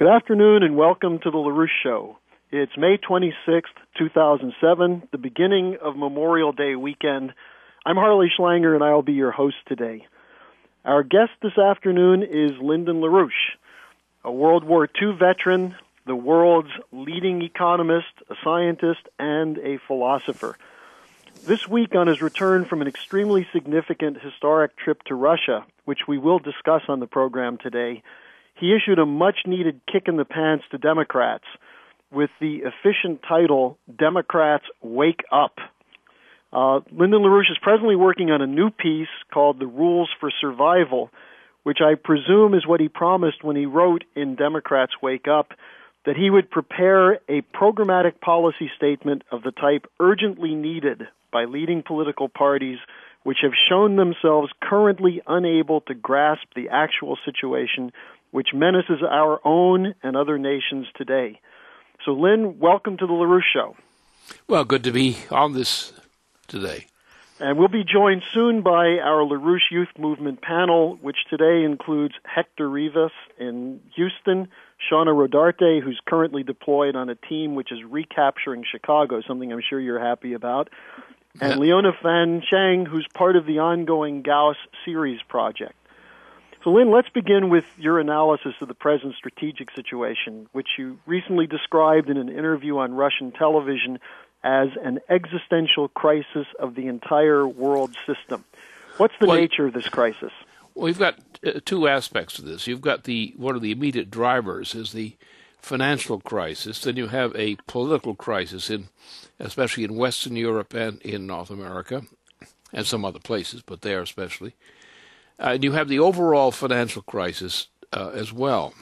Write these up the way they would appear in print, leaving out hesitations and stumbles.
Good afternoon and welcome to the LaRouche Show. It's May 26th, 2007, the beginning of Memorial Day weekend. I'm Harley Schlanger and I'll be your host today. Our guest this afternoon is Lyndon LaRouche, a World War II veteran, the world's leading economist, a scientist, and a philosopher. This week, on his return from an extremely significant historic trip to Russia, which we will discuss on the program today, he issued a much-needed kick in the pants to Democrats with the efficient title, Democrats Wake Up. Lyndon LaRouche is presently working on a new piece called The Rules for Survival, which I presume is what he promised when he wrote in Democrats Wake Up, that he would prepare a programmatic policy statement of the type urgently needed by leading political parties which have shown themselves currently unable to grasp the actual situation which menaces our own and other nations today. So, Lynn, welcome to the LaRouche Show. Well, good to be on this today. And we'll be joined soon by our LaRouche Youth Movement panel, which today includes Hector Rivas in Houston, Shauna Rodarte, who's currently deployed on a team which is recapturing Chicago, something I'm sure you're happy about, and Leona Fan Cheng, who's part of the ongoing Gauss series project. So, Lynn, let's begin with your analysis of the present strategic situation, which you recently described in an interview on Russian television as an existential crisis of the entire world system. What's the nature of this crisis? Well, you've got two aspects to this. You've got one of the immediate drivers is the financial crisis. Then you have a political crisis, especially in Western Europe and in North America, and some other places, but there especially. And you have the overall financial crisis as well,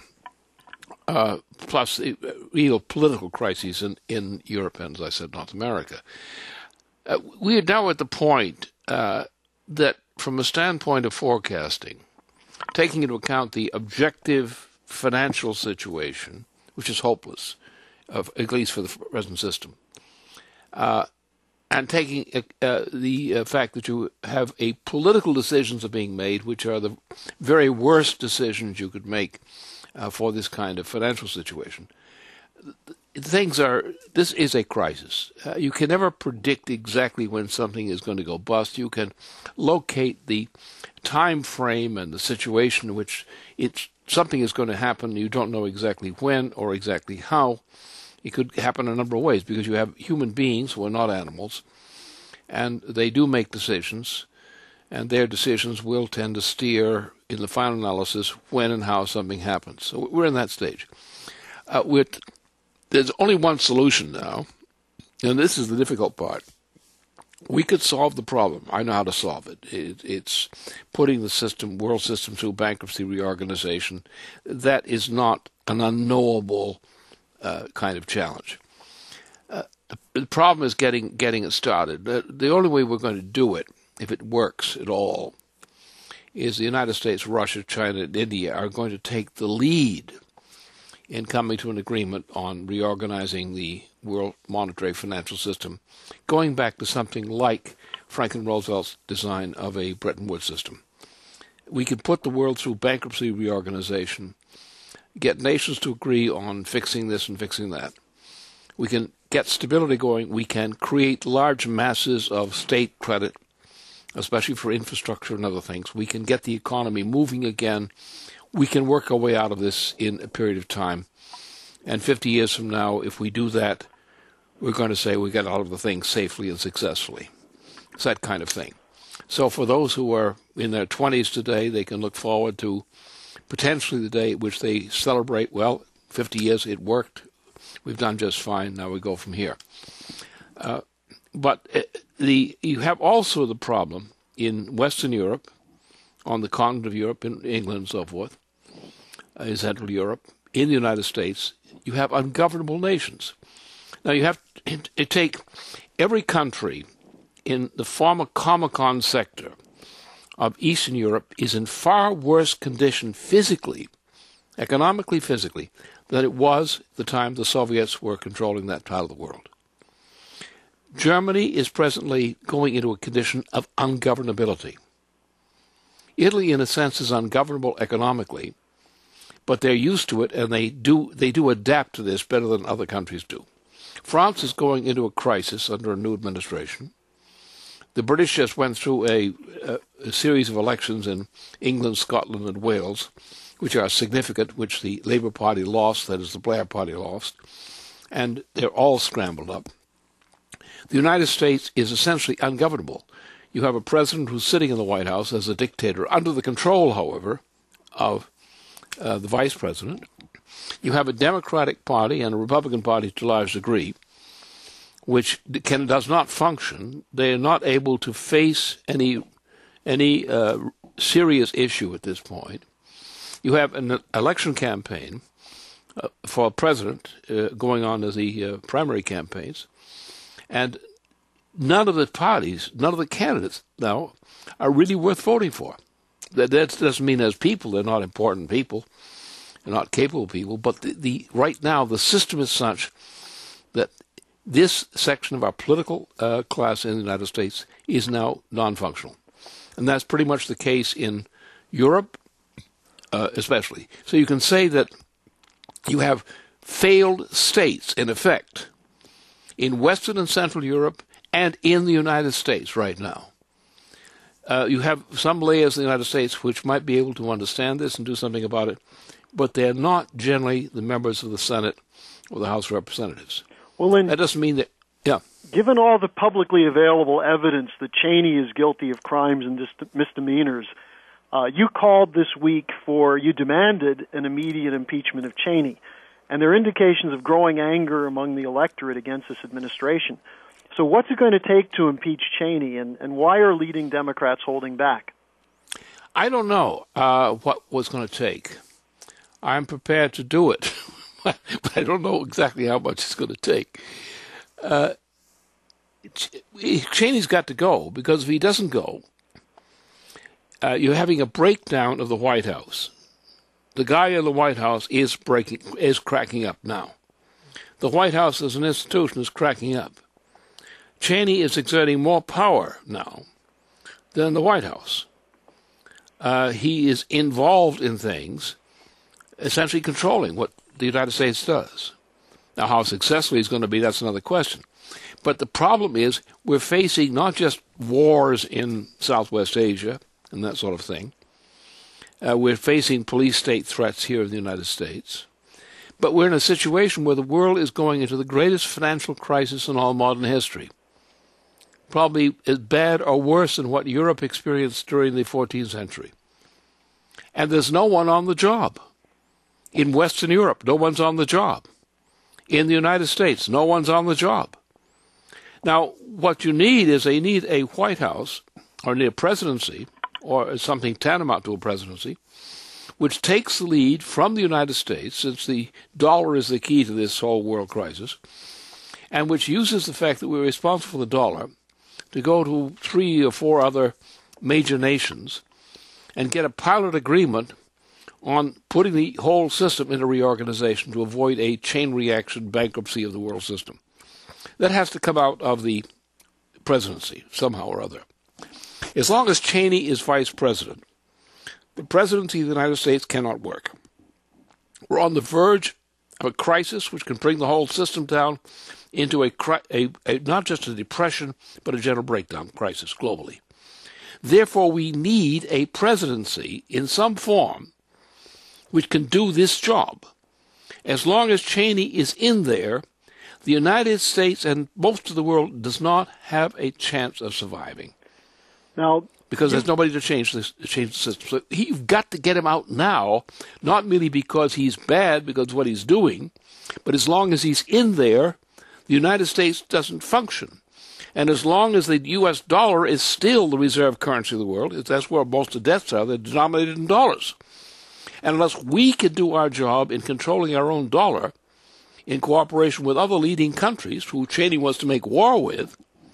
plus the real political crises in Europe and, as I said, North America. We are now at the point that, from a standpoint of forecasting, taking into account the objective financial situation, which is hopeless, at least for the present system, and taking the fact that you have political decisions are being made, which are the very worst decisions you could make for this kind of financial situation. This is a crisis. You can never predict exactly when something is going to go bust. You can locate the time frame and the situation in which something is going to happen. You don't know exactly when or exactly how. It could happen a number of ways because you have human beings who are not animals, and they do make decisions, and their decisions will tend to steer, in the final analysis, when and how something happens. So we're in that stage. There's only one solution now, and this is the difficult part. We could solve the problem. I know how to solve it. It's putting the world system through bankruptcy reorganization. That is not an unknowable kind of challenge. The problem is getting it started. The only way we're going to do it, if it works at all, is the United States, Russia, China, and India are going to take the lead in coming to an agreement on reorganizing the world monetary financial system, going back to something like Franklin Roosevelt's design of a Bretton Woods system. We can put the world through bankruptcy reorganization, get nations to agree on fixing this and fixing that. We can get stability going. We can create large masses of state credit, especially for infrastructure and other things. We can get the economy moving again. We can work our way out of this in a period of time. And 50 years from now, if we do that, we're going to say we got out of the thing safely and successfully. It's that kind of thing. So for those who are in their 20s today, they can look forward to potentially the day at which they celebrate, 50 years, it worked. We've done just fine. Now we go from here. But you have also the problem in Western Europe, on the continent of Europe, in England and so forth, in Central Europe, in the United States, you have ungovernable nations. Now you have to take every country in the former Comecon sector of Eastern Europe is in far worse condition physically, economically, physically, than it was at the time the Soviets were controlling that part of the world. Germany is presently going into a condition of ungovernability. Italy, in a sense, is ungovernable economically, but they're used to it, and they do adapt to this better than other countries do. France is going into a crisis under a new administration. The British just went through a series of elections in England, Scotland, and Wales, which are significant, which the Labour Party lost, that is, the Blair Party lost, and they're all scrambled up. The United States is essentially ungovernable. You have a president who's sitting in the White House as a dictator, under the control, however, of the vice president. You have a Democratic Party and a Republican Party to a large degree, which does not function. They are not able to face any serious issue at this point. You have an election campaign for president going on as the primary campaigns, and none of the parties, none of the candidates now are really worth voting for. That doesn't mean as people they're not important people, they're not capable people, but right now the system is such that this section of our political class in the United States is now non-functional. And that's pretty much the case in Europe, especially. So you can say that you have failed states, in effect, in Western and Central Europe and in the United States right now. You have some layers in the United States which might be able to understand this and do something about it, but they're not generally the members of the Senate or the House of Representatives. Well, then, that doesn't mean that, yeah. Given all the publicly available evidence that Cheney is guilty of crimes and misdemeanors, you called this week you demanded an immediate impeachment of Cheney. And there are indications of growing anger among the electorate against this administration. So what's it going to take to impeach Cheney, and why are leading Democrats holding back? I don't know what was going to take. I'm prepared to do it, but I don't know exactly how much it's going to take. Cheney's got to go, because if he doesn't go, you're having a breakdown of the White House. The guy in the White House is cracking up now. The White House as an institution is cracking up. Cheney is exerting more power now than the White House. He is involved in things, essentially controlling what the United States does. Now, how successful he's going to be, that's another question. But the problem is we're facing not just wars in Southwest Asia and that sort of thing. We're facing police-state threats here in the United States. But we're in a situation where the world is going into the greatest financial crisis in all modern history. Probably as bad or worse than what Europe experienced during the 14th century. And there's no one on the job. In Western Europe, no one's on the job. In the United States, no one's on the job. Now, what you need is a White House, or need a presidency, or something tantamount to a presidency, which takes the lead from the United States, since the dollar is the key to this whole world crisis, and which uses the fact that we're responsible for the dollar to go to 3 or 4 other major nations and get a pilot agreement on putting the whole system into reorganization to avoid a chain reaction bankruptcy of the world system. That has to come out of the presidency somehow or other. As long as Cheney is vice president, the presidency of the United States cannot work. We're on the verge of a crisis which can bring the whole system down into a not just a depression, but a general breakdown crisis globally. Therefore, we need a presidency in some form which can do this job. As long as Cheney is in there, the United States and most of the world does not have a chance of surviving. Now, because there's nobody to change the system. So you've got to get him out now, not merely because he's bad, because of what he's doing, but as long as he's in there, the United States doesn't function. And as long as the U.S. dollar is still the reserve currency of the world, that's where most of the debts are, they're denominated in dollars. And unless we can do our job in controlling our own dollar, in cooperation with other leading countries who Cheney wants to make war with,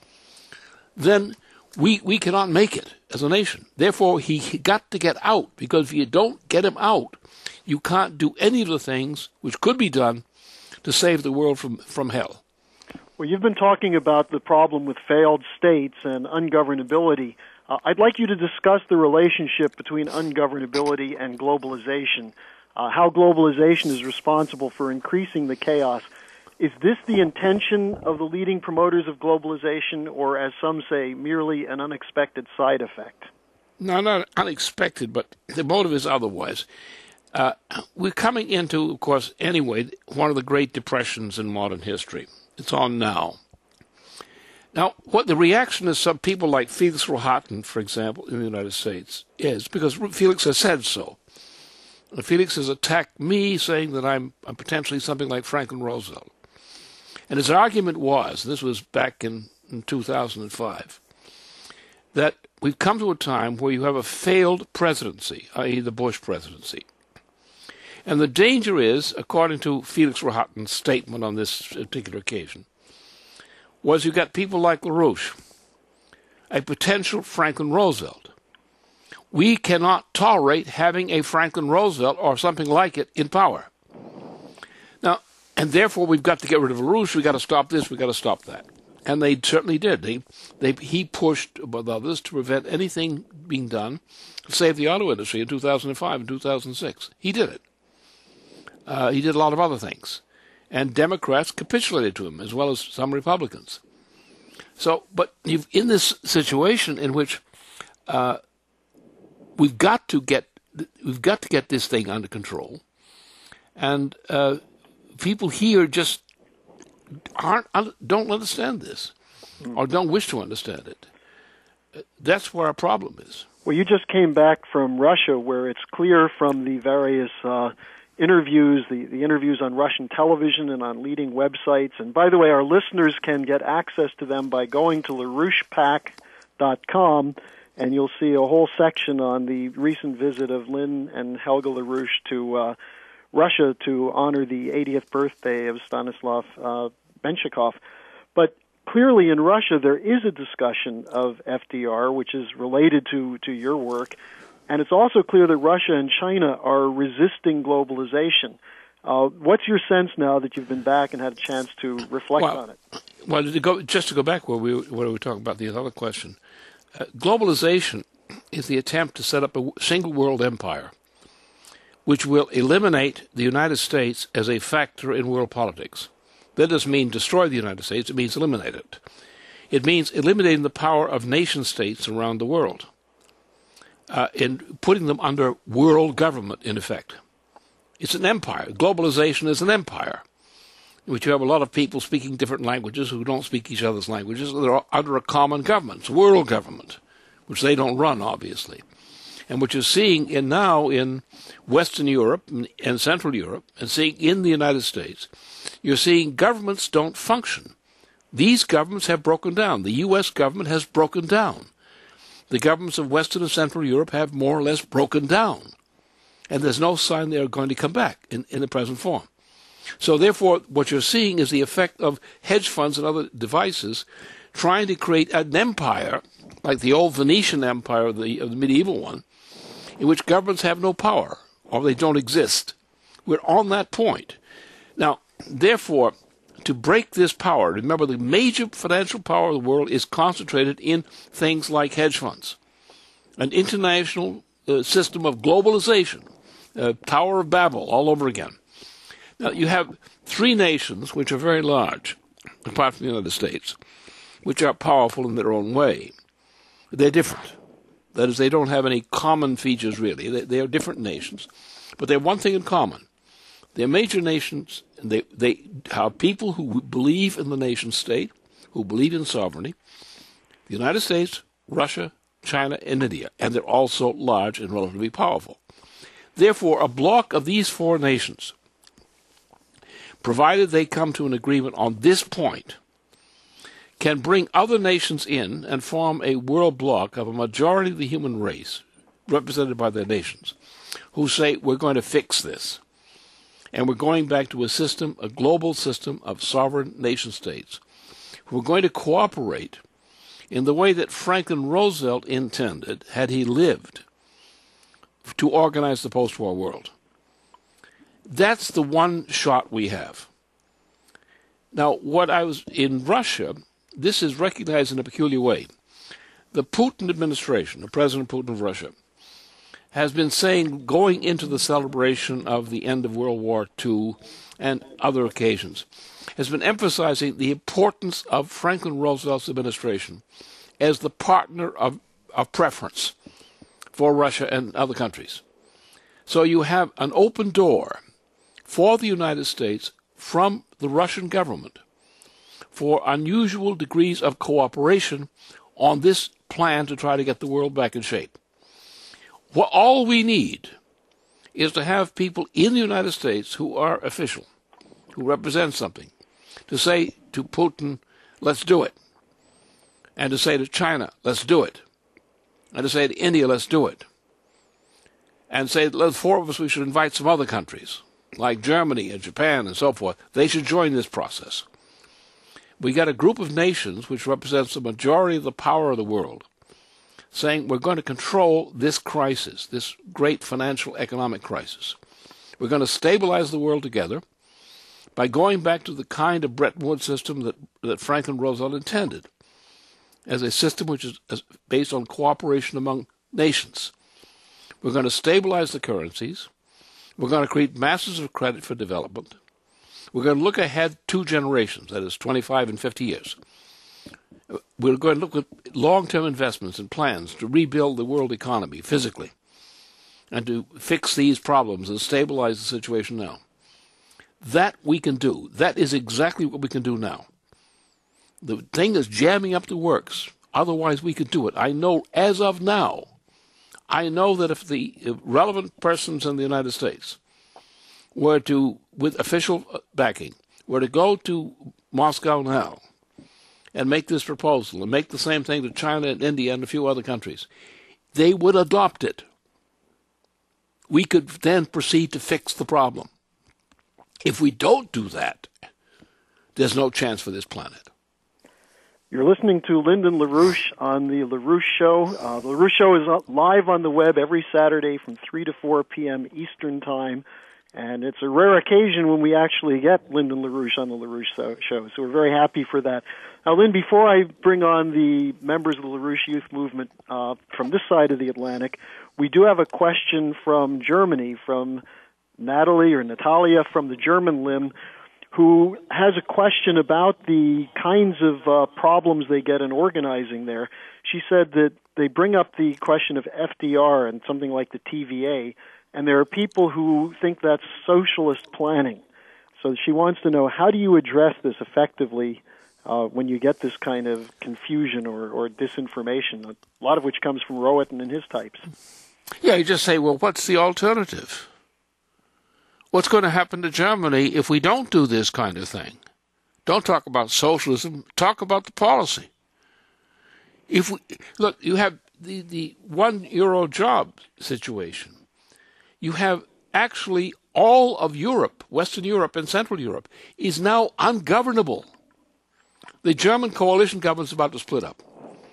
then we cannot make it as a nation. Therefore, he got to get out, because if you don't get him out, you can't do any of the things which could be done to save the world from hell. Well, you've been talking about the problem with failed states and ungovernability. I'd like you to discuss the relationship between ungovernability and globalization. how globalization is responsible for increasing the chaos. Is this the intention of the leading promoters of globalization, or, as some say, merely an unexpected side effect? No, not unexpected, but the motive is otherwise. We're coming into, of course, anyway, one of the great depressions in modern history. It's on now. Now, what the reaction of some people like Felix Rohatyn, for example, in the United States, is because Felix has said so. Felix has attacked me, saying that I'm potentially something like Franklin Roosevelt. And his argument was, this was back in 2005, that we've come to a time where you have a failed presidency, i.e. the Bush presidency. And the danger is, according to Felix Rohatyn's statement on this particular occasion, was you got people like LaRouche, a potential Franklin Roosevelt. We cannot tolerate having a Franklin Roosevelt or something like it in power. Now, and therefore we've got to get rid of LaRouche, we've got to stop this, we've got to stop that. And they certainly did. He pushed with others to prevent anything being done to save the auto industry in 2005 and 2006. He did it. He did a lot of other things. And Democrats capitulated to him, as well as some Republicans. So, but in this situation in which we've got to get this thing under control, and people here just don't understand this, or don't wish to understand it. That's where our problem is. Well, you just came back from Russia, where it's clear from the various interviews, the interviews on Russian television and on leading websites. And by the way, our listeners can get access to them by going to LaRouchePAC.com, and you'll see a whole section on the recent visit of Lynn and Helga LaRouche to Russia to honor the 80th birthday of Stanislav Menshikov. But clearly in Russia there is a discussion of FDR, which is related to your work. And it's also clear that Russia and China are resisting globalization. What's your sense now that you've been back and had a chance to reflect on it? Well, to go back where we were talking about the other question, globalization is the attempt to set up a single world empire, which will eliminate the United States as a factor in world politics. That doesn't mean destroy the United States, it means eliminate it. It means eliminating the power of nation-states around the world, in putting them under world government, in effect. It's an empire. Globalization is an empire, in which you have a lot of people speaking different languages who don't speak each other's languages. They're under a common government. It's world government, which they don't run, obviously. And what you're seeing now in Western Europe and Central Europe, and seeing in the United States, you're seeing governments don't function. These governments have broken down. The U.S. government has broken down. The governments of Western and Central Europe have more or less broken down. And there's no sign they're going to come back in the present form. So therefore, what you're seeing is the effect of hedge funds and other devices trying to create an empire, like the old Venetian empire of the medieval one, in which governments have no power, or they don't exist. We're on that point. Now, therefore, to break this power, remember the major financial power of the world is concentrated in things like hedge funds, an international system of globalization, Tower of Babel all over again. Now, you have three nations which are very large, apart from the United States, which are powerful in their own way. They're different. That is, they don't have any common features, really. They are different nations, but they have one thing in common. They're major nations, and they have people who believe in the nation state, who believe in sovereignty. The United States, Russia, China, and India, and they're also large and relatively powerful. Therefore, a bloc of these four nations, provided they come to an agreement on this point, can bring other nations in and form a world bloc of a majority of the human race, represented by their nations, who say, we're going to fix this. And we're going back to a global system of sovereign nation-states. We're going to cooperate in the way that Franklin Roosevelt intended, had he lived, to organize the post-war world. That's the one shot we have. Now, in Russia, this is recognized in a peculiar way. The Putin administration, the President Putin of Russia, has been saying, going into the celebration of the end of World War II and other occasions, has been emphasizing the importance of Franklin Roosevelt's administration as the partner of preference for Russia and other countries. So you have an open door for the United States from the Russian government for unusual degrees of cooperation on this plan to try to get the world back in shape. Well, all we need is to have people in the United States who are official, who represent something, to say to Putin, let's do it, and to say to China, let's do it, and to say to India, let's do it, and say, the four of us, we should invite some other countries, like Germany and Japan and so forth. They should join this process. We got a group of nations which represents the majority of the power of the world, saying we're going to control this crisis, this great financial economic crisis. We're going to stabilize the world together by going back to the kind of Bretton Woods system that Franklin Roosevelt intended, as a system which is based on cooperation among nations. We're going to stabilize the currencies. We're going to create masses of credit for development. We're going to look ahead 2 generations, that is 25 and 50 years. We're going to look at long-term investments and plans to rebuild the world economy physically and to fix these problems and stabilize the situation now. That we can do. That is exactly what we can do now. The thing is jamming up the works. Otherwise, we could do it. I know, as of now, I know that if the relevant persons in the United States were to, with official backing, were to go to Moscow now and make this proposal and make the same thing to China and India and a few other countries, they would adopt it. We could then proceed to fix the problem. If we don't do that, there's no chance for this planet. You're listening to Lyndon LaRouche on The LaRouche Show. The LaRouche Show is live on the web every Saturday from 3 to 4 p.m. Eastern Time. And it's a rare occasion when we actually get Lyndon LaRouche on the LaRouche Show. So we're very happy for that. Now, Lynn, before I bring on the members of the LaRouche Youth Movement from this side of the Atlantic, we do have a question from Germany, from Natalia from the German limb, who has a question about the kinds of problems they get in organizing there. She said that they bring up the question of FDR and something like the TVA, and there are people who think that's socialist planning. So she wants to know, how do you address this effectively when you get this kind of confusion or disinformation, a lot of which comes from Rohatyn and his types? Yeah, you just say, well, what's the alternative? What's going to happen to Germany if we don't do this kind of thing? Don't talk about socialism. Talk about the policy. If we look, you have the €1 job situation. You have actually all of Europe, Western Europe and Central Europe, is now ungovernable. The German coalition government's about to split up.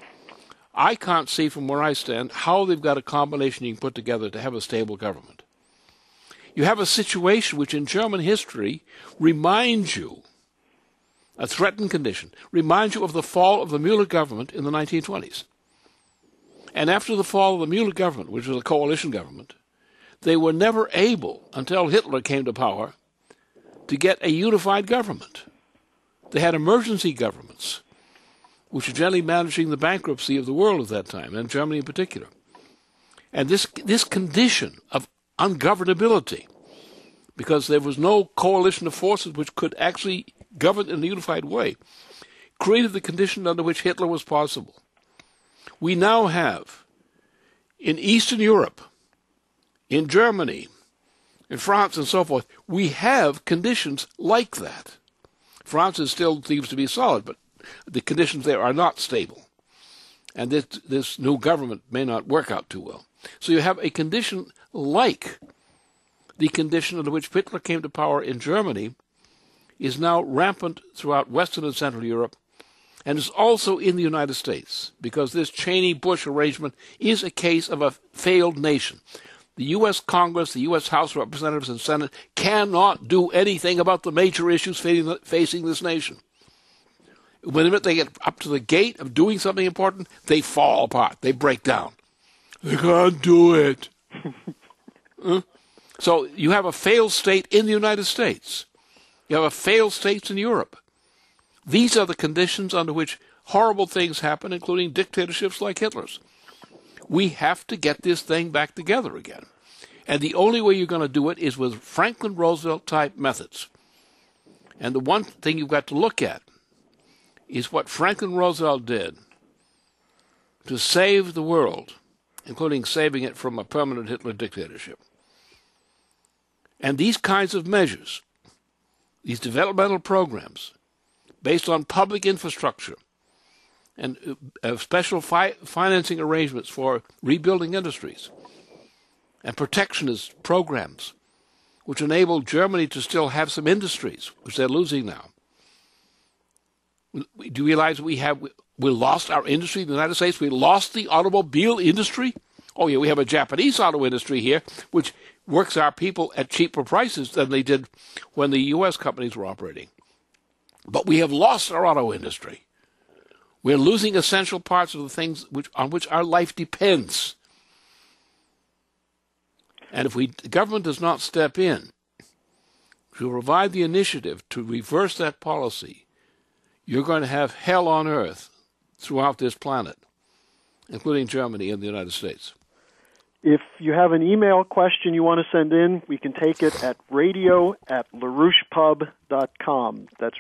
I can't see from where I stand how they've got a combination you can put together to have a stable government. You have a situation which in German history reminds you, a threatened condition, reminds you of the fall of the Müller government in the 1920s. And after the fall of the Müller government, which was a coalition government, they were never able, until Hitler came to power, to get a unified government. They had emergency governments, which were generally managing the bankruptcy of the world at that time, and Germany in particular. And this condition of ungovernability, because there was no coalition of forces which could actually govern in a unified way, created the condition under which Hitler was possible. We now have, in Eastern Europe, in Germany, in France and so forth, we have conditions like that. France still seems to be solid, but the conditions there are not stable. And this new government may not work out too well. So you have a condition like the condition under which Hitler came to power in Germany is now rampant throughout Western and Central Europe, and is also in the United States, because this Cheney-Bush arrangement is a case of a failed nation. The U.S. Congress, the U.S. House of Representatives and Senate cannot do anything about the major issues facing this nation. When they get up to the gate of doing something important, they fall apart. They break down. They can't do it. So you have a failed state in the United States. You have a failed states in Europe. These are the conditions under which horrible things happen, including dictatorships like Hitler's. We have to get this thing back together again. And the only way you're going to do it is with Franklin Roosevelt-type methods. And the one thing you've got to look at is what Franklin Roosevelt did to save the world, including saving it from a permanent Hitler dictatorship. And these kinds of measures, these developmental programs, based on public infrastructure and special financing arrangements for rebuilding industries, and protectionist programs, which enable Germany to still have some industries, which they're losing now. Do you realize we lost our industry in the United States? We lost the automobile industry? Oh, yeah, we have a Japanese auto industry here, which works our people at cheaper prices than they did when the U.S. companies were operating. But we have lost our auto industry. We're losing essential parts of the things on which our life depends. And if the government does not step in to provide the initiative to reverse that policy, you're going to have hell on earth throughout this planet, including Germany and the United States. If you have an email question you want to send in, we can take it at radio@larouchepub.com. That's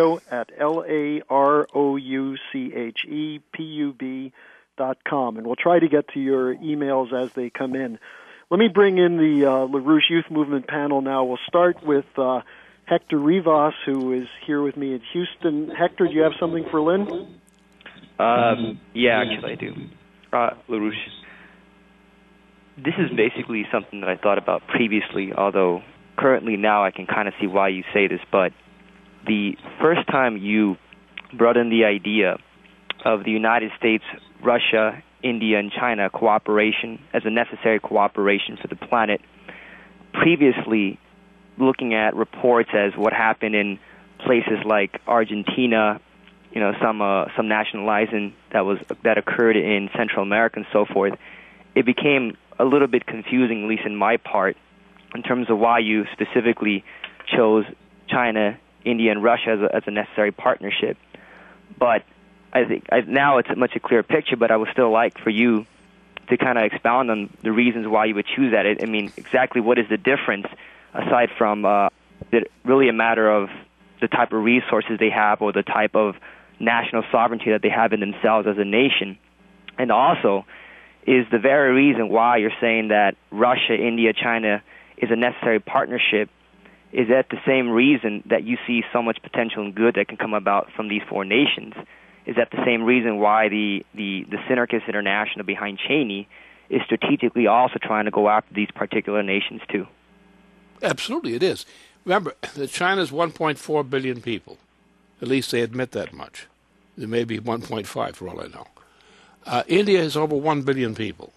radio@LAROUCHEPUB.com. And we'll try to get to your emails as they come in. Let me bring in the LaRouche Youth Movement panel now. We'll start with Hector Rivas, who is here with me in Houston. Hector, do you have something for Lynn? Yeah, actually I do. LaRouche, this is basically something that I thought about previously, although currently now I can kind of see why you say this, but the first time you brought in the idea of the United States, Russia, India, and China cooperation as a necessary cooperation for the planet, previously looking at reports as what happened in places like Argentina, you know, some nationalizing that occurred in Central America and so forth, it became a little bit confusing, at least in my part, in terms of why you specifically chose China, India, and Russia as a necessary partnership. But I think now it's a much clearer picture, but I would still like for you to kind of expound on the reasons why you would choose that. I mean, exactly what is the difference, aside from really a matter of the type of resources they have or the type of national sovereignty that they have in themselves as a nation? And also, is the very reason why you're saying that Russia, India, China is a necessary partnership, is that the same reason that you see so much potential and good that can come about from these four nations? Is that the same reason why the Synergist International behind Cheney is strategically also trying to go after these particular nations too? Absolutely, it is. Remember that China's 1.4 billion people. At least they admit that much. There may be 1.5 for all I know. India has over 1 billion people.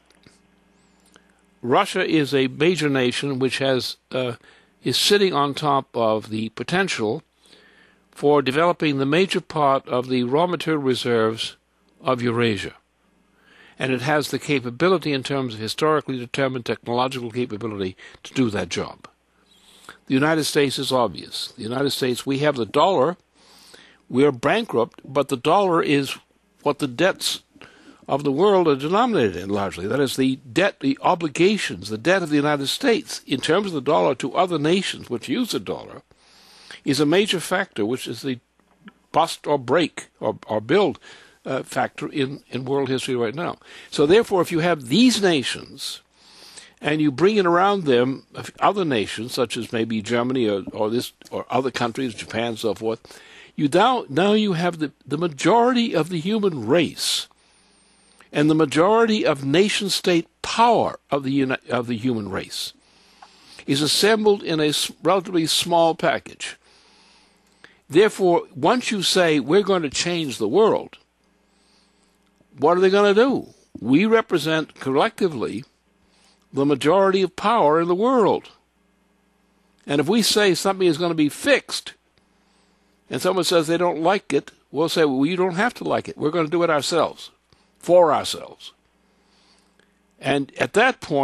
Russia is a major nation which is sitting on top of the potential for developing the major part of the raw material reserves of Eurasia. And it has the capability in terms of historically determined technological capability to do that job. The United States is obvious. The United States, we have the dollar. We're bankrupt, but the dollar is what the debts of the world are denominated in largely. That is, the debt, the obligations, the debt of the United States in terms of the dollar to other nations which use the dollar is a major factor, which is the bust or break or build factor in world history right now. So therefore, if you have these nations and you bring in around them other nations, such as maybe Germany or other countries, Japan, and so forth, now you have the majority of the human race and the majority of nation-state power of the human race is assembled in a relatively small package. Therefore, once you say we're going to change the world, what are they going to do? We represent collectively the majority of power in the world. And if we say something is going to be fixed, and someone says they don't like it, we'll say, well, you don't have to like it. We're going to do it ourselves, for ourselves. And at that point,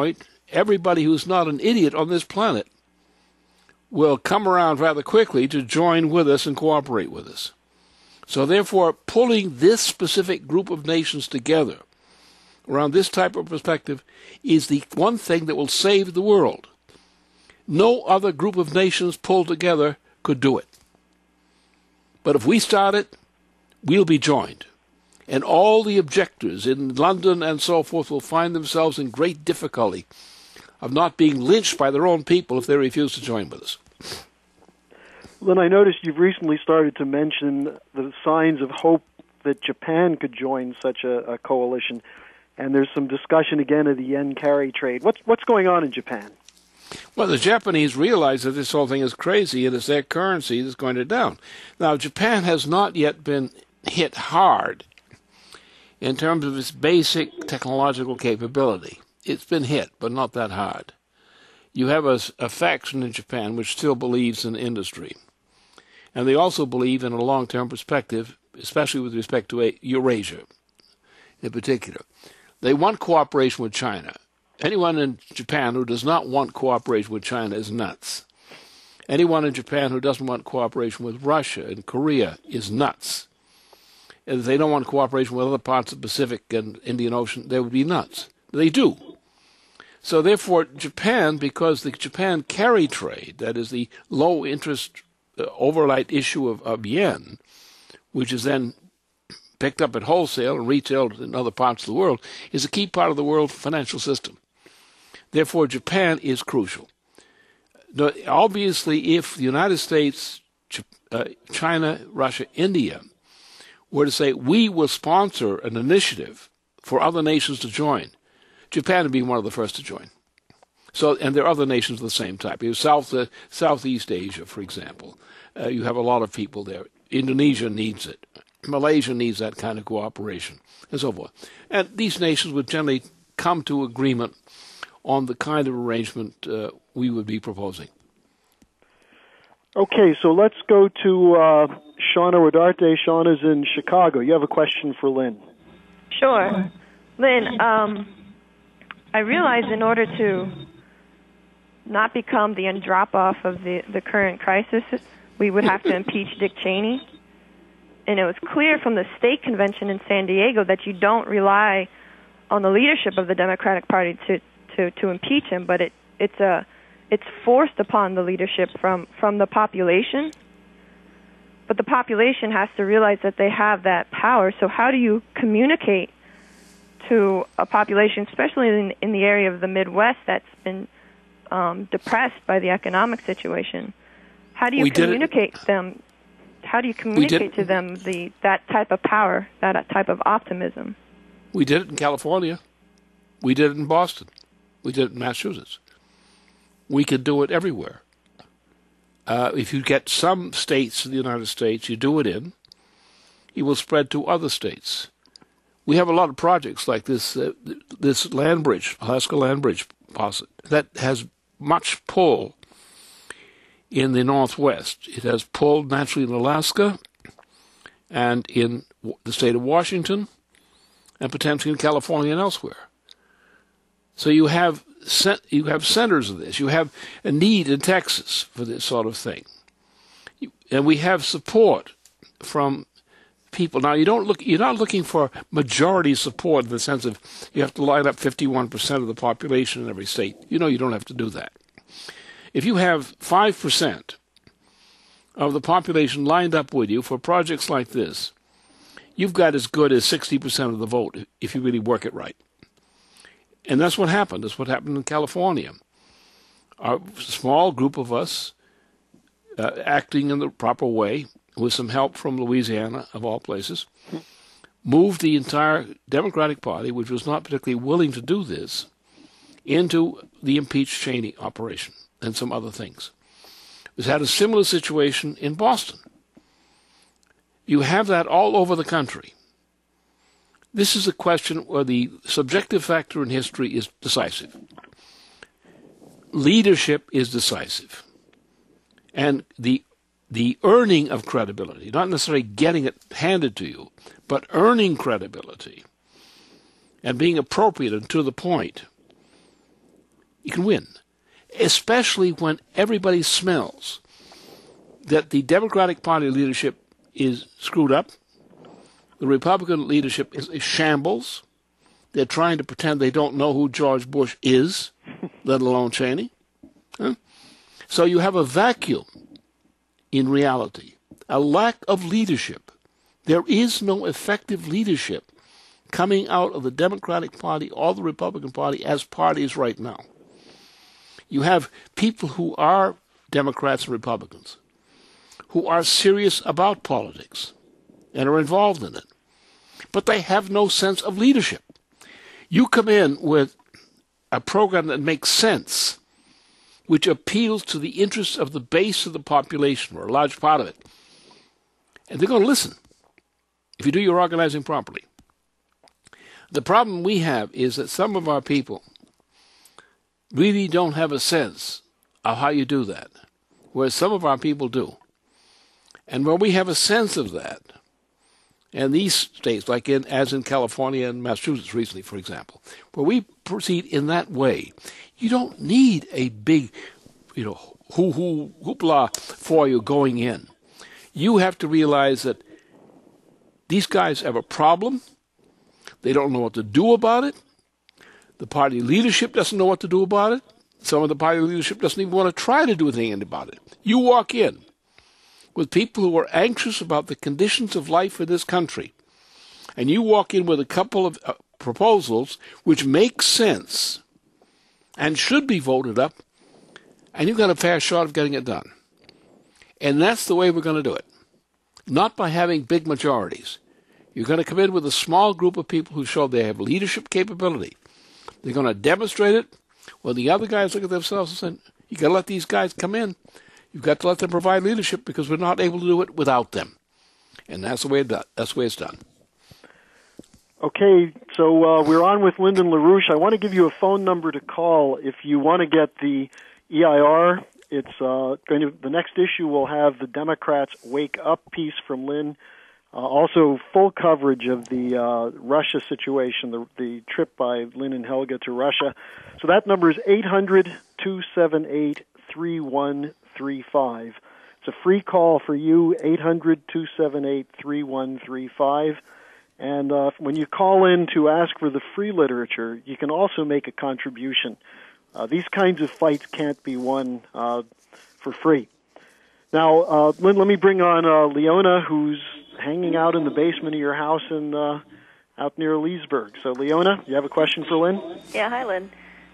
everybody who's not an idiot on this planet will come around rather quickly to join with us and cooperate with us. So therefore, pulling this specific group of nations together around this type of perspective is the one thing that will save the world. No other group of nations pulled together could do it. But if we start it, we'll be joined. And all the objectors in London and so forth will find themselves in great difficulty of not being lynched by their own people if they refuse to join with us. Lynn, I noticed you've recently started to mention the signs of hope that Japan could join such a coalition, and there's some discussion again of the yen carry trade. What's going on in Japan? Well, the Japanese realize that this whole thing is crazy and it's their currency that's going to down. Now, Japan has not yet been hit hard in terms of its basic technological capability. It's been hit, but not that hard. You have a faction in Japan which still believes in industry. And they also believe in a long-term perspective, especially with respect to Eurasia in particular. They want cooperation with China. Anyone in Japan who does not want cooperation with China is nuts. Anyone in Japan who doesn't want cooperation with Russia and Korea is nuts. And if they don't want cooperation with other parts of the Pacific and Indian Ocean, they would be nuts. They do. So therefore, Japan, because the Japan carry trade, that is the low-interest overnight issue of yen, which is then picked up at wholesale and retailed in other parts of the world, is a key part of the world financial system. Therefore, Japan is crucial. Now, obviously, if the United States, China, Russia, India were to say, we will sponsor an initiative for other nations to join, Japan would be one of the first to join. So, and there are other nations of the same type. You have Southeast Asia, for example. You have a lot of people there. Indonesia needs it. Malaysia needs that kind of cooperation, and so forth. And these nations would generally come to agreement on the kind of arrangement we would be proposing. Okay, so let's go to Shauna Rodarte. Shauna's in Chicago. You have a question for Lynn. Sure. Lynn, I realize in order to not become the end drop-off of the current crisis, we would have to impeach Dick Cheney. And it was clear from the state convention in San Diego that you don't rely on the leadership of the Democratic Party to impeach him, but it's forced upon the leadership from the population. But the population has to realize that they have that power. So how do you communicate to a population, especially in the area of the Midwest that's been depressed by the economic situation? How do you communicate them? How do you communicate to them that type of power, that type of optimism? We did it in California. We did it in Boston. We did it in Massachusetts. We could do it everywhere. If you get some states in the United States, you do it in, it will spread to other states. We have a lot of projects like this land bridge, Alaska Land Bridge, that has much pull in the Northwest. It has pull naturally in Alaska and in the state of Washington and potentially in California and elsewhere. So you have centers of this. You have a need in Texas for this sort of thing. And we have support from people. Now, you're not looking for majority support in the sense of you have to line up 51% of the population in every state. You don't have to do that. If you have 5% of the population lined up with you for projects like this, you've got as good as 60% of the vote if you really work it right. And that's what happened. That's what happened in California. A small group of us acting in the proper way, with some help from Louisiana, of all places, moved the entire Democratic Party, which was not particularly willing to do this, into the impeach Cheney operation and some other things. We've had a similar situation in Boston. You have that all over the country. This is a question where the subjective factor in history is decisive. Leadership is decisive. And the earning of credibility, not necessarily getting it handed to you, but earning credibility and being appropriate and to the point You can win, especially when everybody smells that the Democratic Party leadership is screwed up, the Republican leadership is a shambles. They're trying to pretend they don't know who George Bush is, let alone Cheney. Huh? So you have a vacuum in reality, a lack of leadership. There is no effective leadership coming out of the Democratic Party or the Republican Party as parties right now. You have people who are Democrats and Republicans, who are serious about politics and are involved in it, but they have no sense of leadership. You come in with a program that makes sense, which appeals to the interests of the base of the population, or a large part of it, and they're going to listen if you do your organizing properly. The problem we have is that some of our people really don't have a sense of how you do that, whereas some of our people do. And where we have a sense of that, and these states, like as in California and Massachusetts recently, for example, where we proceed in that way, you don't need a big, hoopla for you going in. You have to realize that these guys have a problem. They don't know what to do about it. The party leadership doesn't know what to do about it. Some of the party leadership doesn't even want to try to do anything about it. You walk in with people who are anxious about the conditions of life in this country, and you walk in with a couple of proposals which make sense and should be voted up, and you've got a fair shot of getting it done. And that's the way we're going to do it. Not by having big majorities. You're going to come in with a small group of people who show they have leadership capability. They're going to demonstrate it. Well, the other guys look at themselves and say, you got to let these guys come in. You've got to let them provide leadership because we're not able to do it without them. And that's the way it's done. Okay, so we're on with Lyndon LaRouche. I want to give you a phone number to call if you want to get the EIR. It's the next issue will have the Democrats' Wake Up piece from Lynn. Also, full coverage of the Russia situation, the trip by Lynn and Helga to Russia. So that number is 800-278-3135. It's a free call for you, 800-278-3135. And when you call in to ask for the free literature, you can also make a contribution. These kinds of fights can't be won for free. Now, Lynn, let me bring on Leona, who's hanging out in the basement of your house out near Leesburg. So, Leona, you have a question for Lynn? Yeah, hi, Lynn.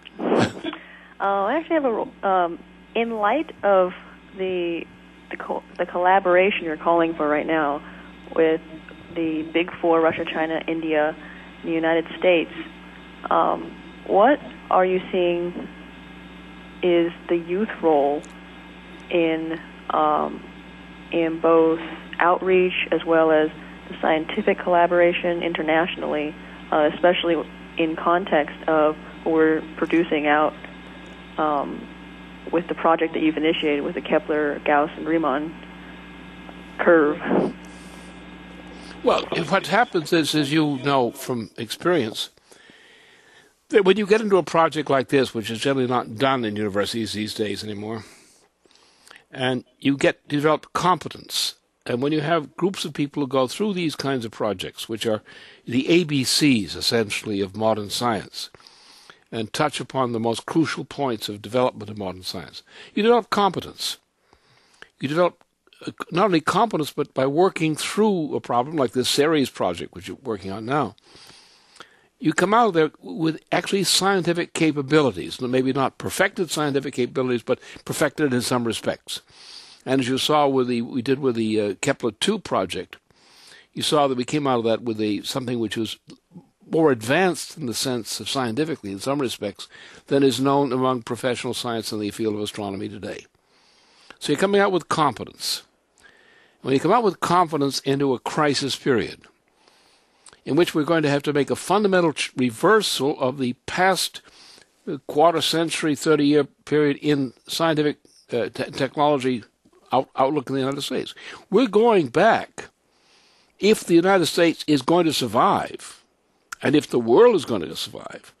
I actually have in light of the collaboration you're calling for right now with the Big Four, Russia, China, India, and the United States, what are you seeing is the youth role in both outreach as well as the scientific collaboration internationally, especially in context of what we're producing out with the project that you've initiated with the Kepler, Gauss, and Riemann curve? Well, what happens is, as you know from experience, that when you get into a project like this, which is generally not done in universities these days anymore, and you develop competence, and when you have groups of people who go through these kinds of projects, which are the ABCs, essentially, of modern science, and touch upon the most crucial points of development of modern science, you develop competence. You develop not only competence, but by working through a problem like this Ceres project, which you're working on now, you come out of there with actually scientific capabilities, maybe not perfected scientific capabilities, but perfected in some respects. And as you saw with the Kepler-2 project, you saw that we came out of that with something which was more advanced in the sense of scientifically, in some respects, than is known among professional science in the field of astronomy today. So you're coming out with competence. When you come out with confidence into a crisis period, in which we're going to have to make a fundamental reversal of the past quarter century, 30-year period in scientific technology outlook in the United States. We're going back. If the United States is going to survive, and if the world is going to survive,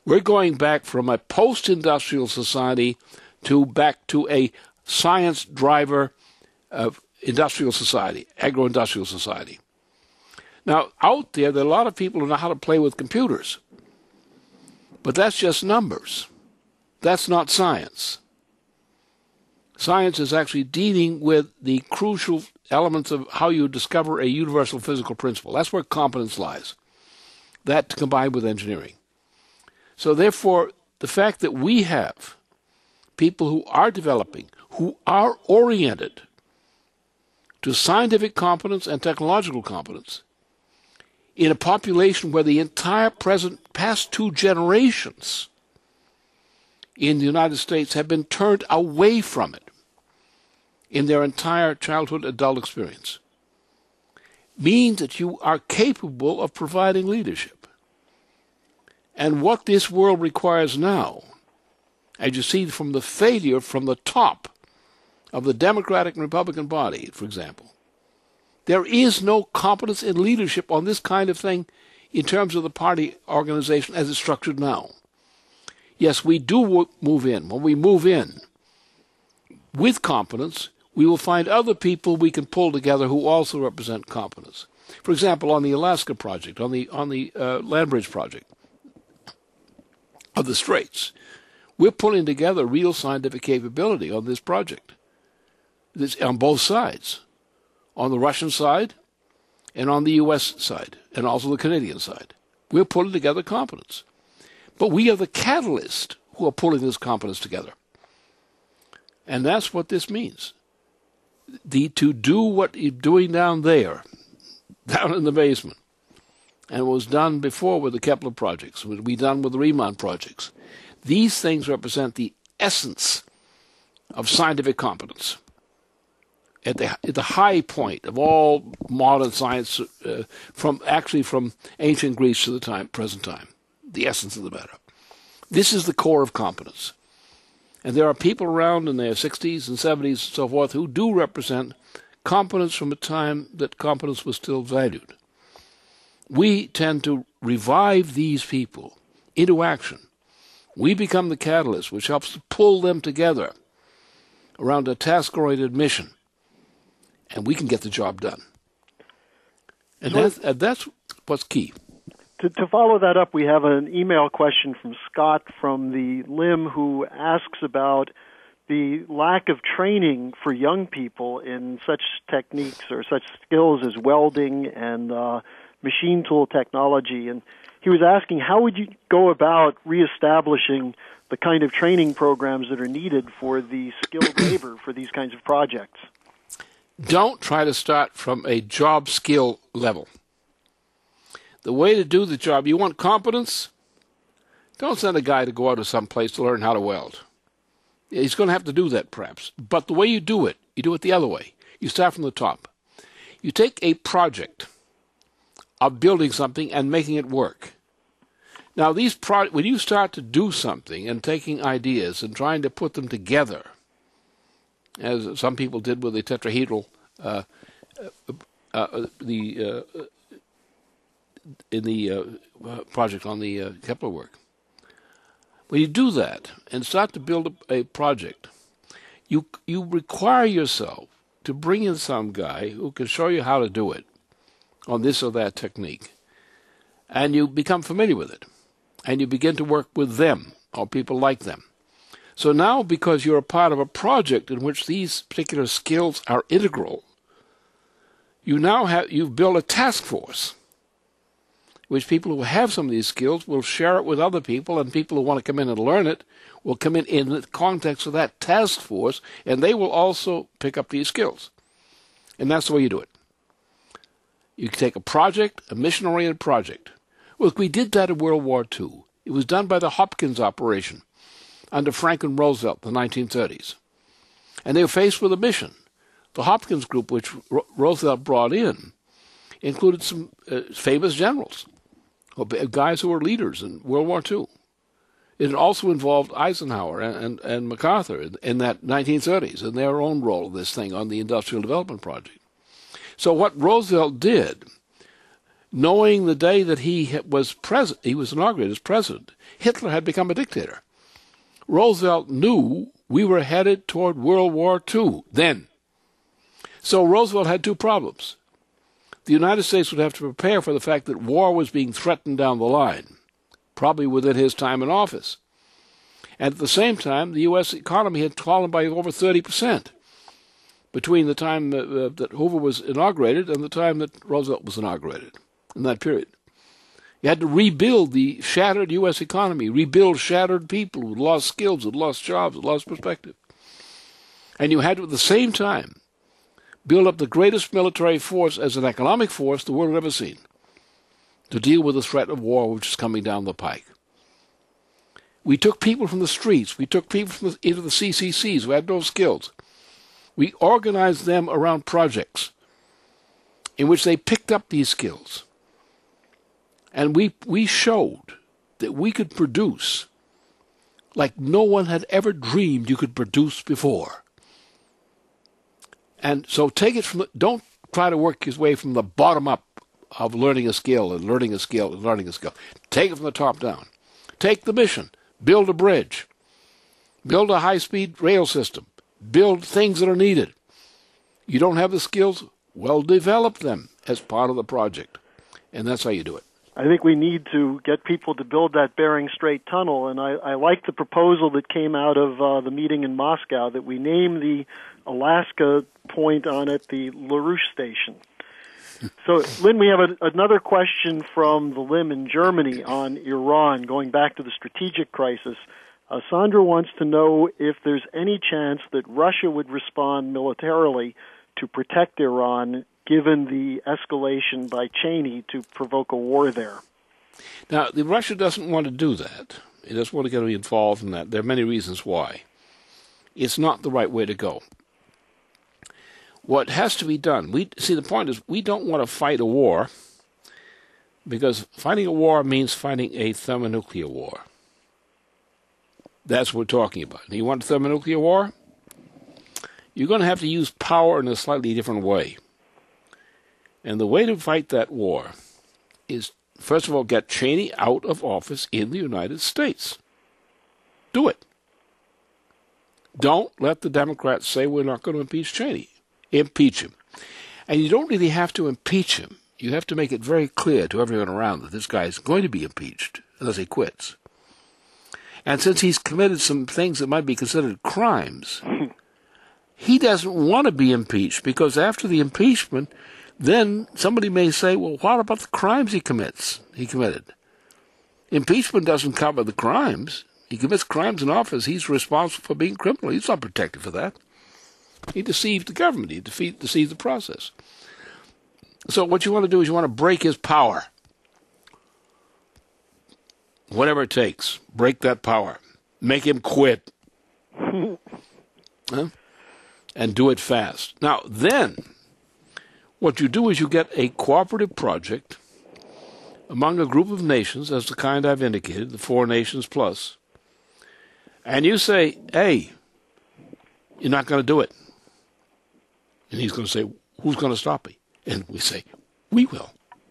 We're going back from a post-industrial society back to a science-driver industrial society, agro-industrial society. Now, out there are a lot of people who know how to play with computers. But that's just numbers. That's not science. Science is actually dealing with the crucial elements of how you discover a universal physical principle. That's where competence lies. That combined with engineering. So therefore, the fact that we have people who are developing, who are oriented to scientific competence and technological competence, in a population where the entire past 2 generations in the United States have been turned away from it in their entire childhood adult experience, means that you are capable of providing leadership. And what this world requires now, as you see from the failure from the top of the Democratic and Republican body, for example, there is no competence in leadership on this kind of thing in terms of the party organization as it's structured now. Yes, we do move in. When we move in with competence, we will find other people we can pull together who also represent competence. For example, on the Alaska project, on the land bridge project of the Straits, we're pulling together real scientific capability on this project. This on both sides. On the Russian side and on the U.S. side and also the Canadian side. We're pulling together competence. But we are the catalyst who are pulling this competence together. And that's what this means. To do what you're doing down there, down in the basement, and it was done before with the Kepler projects, would be done with the Riemann projects. These things represent the essence of scientific competence. At the high point of all modern science, from ancient Greece to the present time, the essence of the matter. This is the core of competence. And there are people around in their 60s and 70s and so forth who do represent competence from a time that competence was still valued. We tend to revive these people into action. We become the catalyst which helps to pull them together around a task-oriented mission. And we can get the job done. And that's what's key. To follow that up, we have an email question from Scott from the LIM who asks about the lack of training for young people in such techniques or such skills as welding and machine tool technology. And he was asking, how would you go about reestablishing the kind of training programs that are needed for the skilled labor for these kinds of projects? Don't try to start from a job skill level. The way to do the job, you want competence? Don't send a guy to go out to some place to learn how to weld. He's going to have to do that perhaps. But the way you do it the other way. You start from the top. You take a project of building something and making it work. Now, when you start to do something and taking ideas and trying to put them together, as some people did with the tetrahedral, in the project on the Kepler work. When you do that and start to build a project, you require yourself to bring in some guy who can show you how to do it on this or that technique, and you become familiar with it, and you begin to work with them or people like them. So now, because you're a part of a project in which these particular skills are integral, you've built a task force, which people who have some of these skills will share it with other people, and people who want to come in and learn it will come in the context of that task force, and they will also pick up these skills. And that's the way you do it. You take a project, a mission-oriented project. Look, we did that in World War II. It was done by the Hopkins operation under Franklin Roosevelt in the 1930s. And they were faced with a mission. The Hopkins group, which Roosevelt brought in, included some famous generals, guys who were leaders in World War II. It also involved Eisenhower and MacArthur in that 1930s and their own role in this thing on the Industrial Development Project. So what Roosevelt did, knowing the day that he was inaugurated as president, Hitler had become a dictator. Roosevelt knew we were headed toward World War II then. So Roosevelt had two problems. The United States would have to prepare for the fact that war was being threatened down the line, probably within his time in office. And at the same time, the U.S. economy had fallen by over 30% between the time that Hoover was inaugurated and the time that Roosevelt was inaugurated, in that period. You had to rebuild the shattered U.S. economy, rebuild shattered people who lost skills, who lost jobs, who lost perspective. And you had to, at the same time, build up the greatest military force as an economic force the world had ever seen to deal with the threat of war which is coming down the pike. We took people from the streets. We took people into the CCCs who had no skills. We organized them around projects in which they picked up these skills. And we showed that we could produce like no one had ever dreamed you could produce before. And so take it from don't try to work your way from the bottom up of learning a skill and learning a skill and learning a skill. Take it from the top down. Take the mission. Build a bridge. Build a high-speed rail system. Build things that are needed. You don't have the skills? Well, develop them as part of the project. And that's how you do it. I think we need to get people to build that Bering Strait tunnel, and I like the proposal that came out of the meeting in Moscow that we name the Alaska point on it the LaRouche Station. So, Lynn, we have another question from the Lim in Germany on Iran, going back to the strategic crisis. Sandra wants to know if there's any chance that Russia would respond militarily to protect Iran, given the escalation by Cheney to provoke a war there. Now, Russia doesn't want to do that. It doesn't want to get involved in that. There are many reasons why. It's not the right way to go. What has to be done, the point is we don't want to fight a war, because fighting a war means fighting a thermonuclear war. That's what we're talking about. You want a thermonuclear war? You're going to have to use power in a slightly different way. And the way to fight that war is, first of all, get Cheney out of office in the United States. Do it. Don't let the Democrats say we're not going to impeach Cheney. Impeach him. And you don't really have to impeach him. You have to make it very clear to everyone around that this guy is going to be impeached unless he quits. And since he's committed some things that might be considered crimes, he doesn't want to be impeached, because after the impeachment, then somebody may say, well, what about the crimes he committed? Impeachment doesn't cover the crimes. He commits crimes in office. He's responsible for being criminal. He's not protected for that. He deceived the government. He deceived the process. So what you want to do is you want to break his power. Whatever it takes. Break that power. Make him quit. And do it fast. Now, then, what you do is you get a cooperative project among a group of nations, as the kind I've indicated, the 4 nations plus, and you say, hey, you're not going to do it. And he's going to say, who's going to stop me? And we say, we will.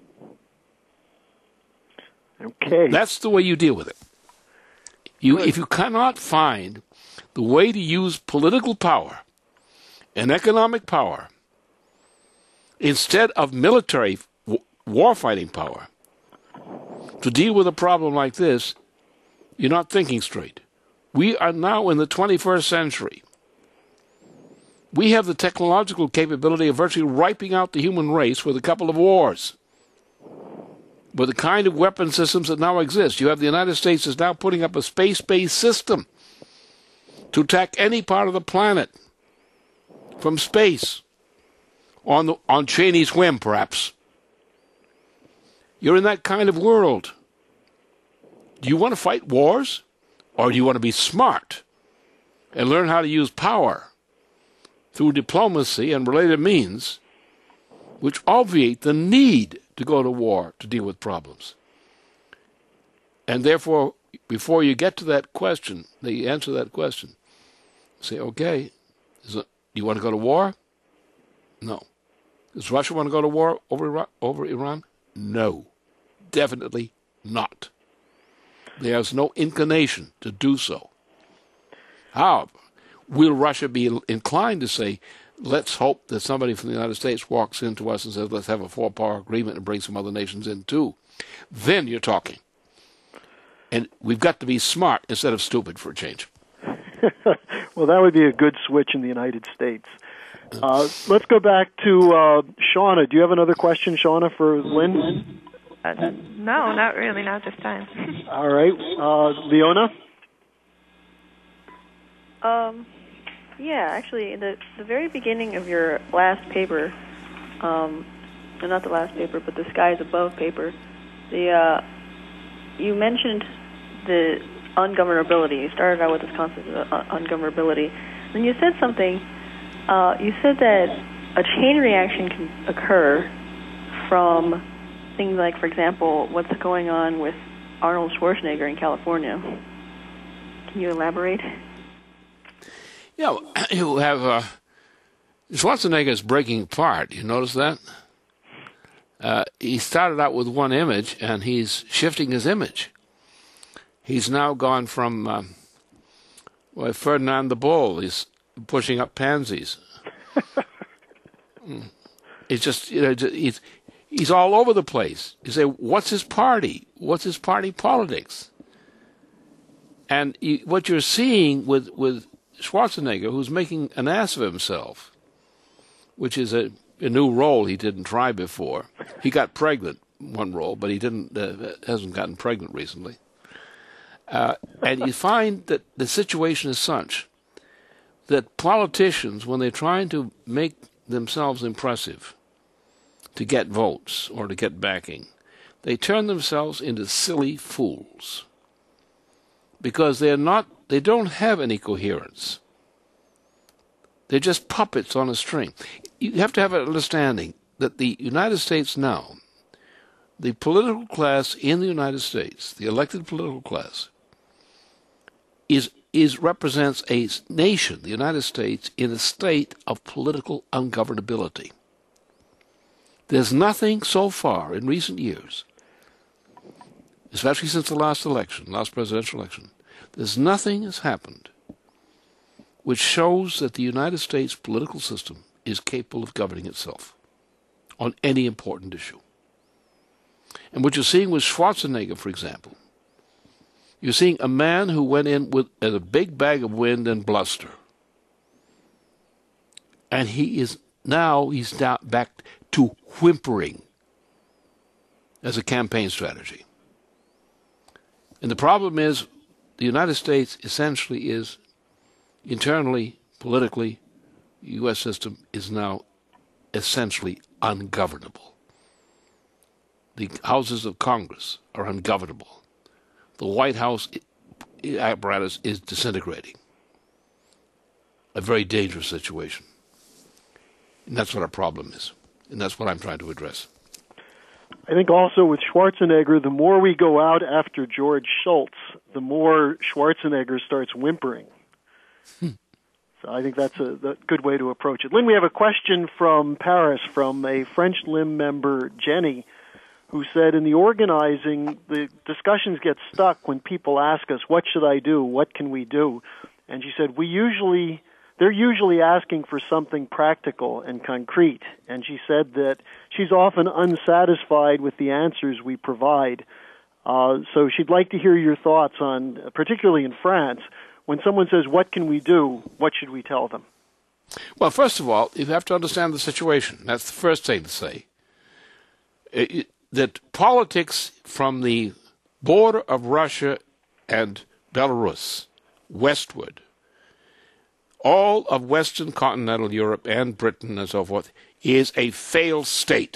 Okay. That's the way you deal with it. If you cannot find the way to use political power and economic power instead of military war-fighting power to deal with a problem like this, you're not thinking straight. We are now in the 21st century. We have the technological capability of virtually wiping out the human race with a couple of wars. With the kind of weapon systems that now exist. You have the United States is now putting up a space-based system to attack any part of the planet from space on Cheney's whim, perhaps. You're in that kind of world. Do you want to fight wars? Or do you want to be smart and learn how to use power through diplomacy and related means which obviate the need to go to war to deal with problems? And therefore, before you get to that question, the answer to that question, say, okay, do you want to go to war? No. Does Russia want to go to war over Iran? No, definitely not. There's no inclination to do so. However, will Russia be inclined to say, let's hope that somebody from the United States walks into us and says, let's have a four-power agreement and bring some other nations in too? Then you're talking. And we've got to be smart instead of stupid for a change. Well, that would be a good switch in the United States. Let's go back to Shauna. Do you have another question, Shauna, for Lynn? No, not really, not this time. All right. Leona? Yeah, actually, in the very beginning of your last paper, not the last paper, but the Skies Above paper, you mentioned the ungovernability. You started out with this concept of ungovernability. Then you said something. You said that a chain reaction can occur from things like, for example, what's going on with Arnold Schwarzenegger in California. Can you elaborate? Yeah, you have Schwarzenegger is breaking apart. You notice that? He started out with one image, and he's shifting his image. He's now gone from Ferdinand the Bull. He's pushing up pansies. It's just, he's all over the place. You say, what's his party? What's his party politics? And what you're seeing with Schwarzenegger, who's making an ass of himself, which is a new role he didn't try before. He got pregnant one role, but he hasn't gotten pregnant recently. And you find that the situation is such that politicians, when they're trying to make themselves impressive to get votes or to get backing, they turn themselves into silly fools because they don't have any coherence. They're just puppets on a string. You have to have an understanding that the United States now, the political class in the United States, the elected political class, represents a nation, the United States, in a state of political ungovernability. There's nothing so far in recent years, especially since the last presidential election, there's nothing has happened which shows that the United States political system is capable of governing itself on any important issue. And what you're seeing with Schwarzenegger, for example, you're seeing a man who went in with a big bag of wind and bluster. And he's down back to whimpering as a campaign strategy. And the problem is the United States essentially is internally, politically, the U.S. system is now essentially ungovernable. The houses of Congress are ungovernable. The White House apparatus is disintegrating. A very dangerous situation. And that's what our problem is. And that's what I'm trying to address. I think also with Schwarzenegger, the more we go out after George Shultz, the more Schwarzenegger starts whimpering. So I think that's a good way to approach it. Lynn, we have a question from Paris from a French Limb member, Jenny, who said in the organizing, the discussions get stuck when people ask us, what should I do? What can we do? And she said, they're usually asking for something practical and concrete. And she said that she's often unsatisfied with the answers we provide. So she'd like to hear your thoughts on, particularly in France, when someone says, what can we do? What should we tell them? Well, first of all, you have to understand the situation. That's the first thing to say. That politics from the border of Russia and Belarus westward, all of Western continental Europe and Britain and so forth, is a failed state.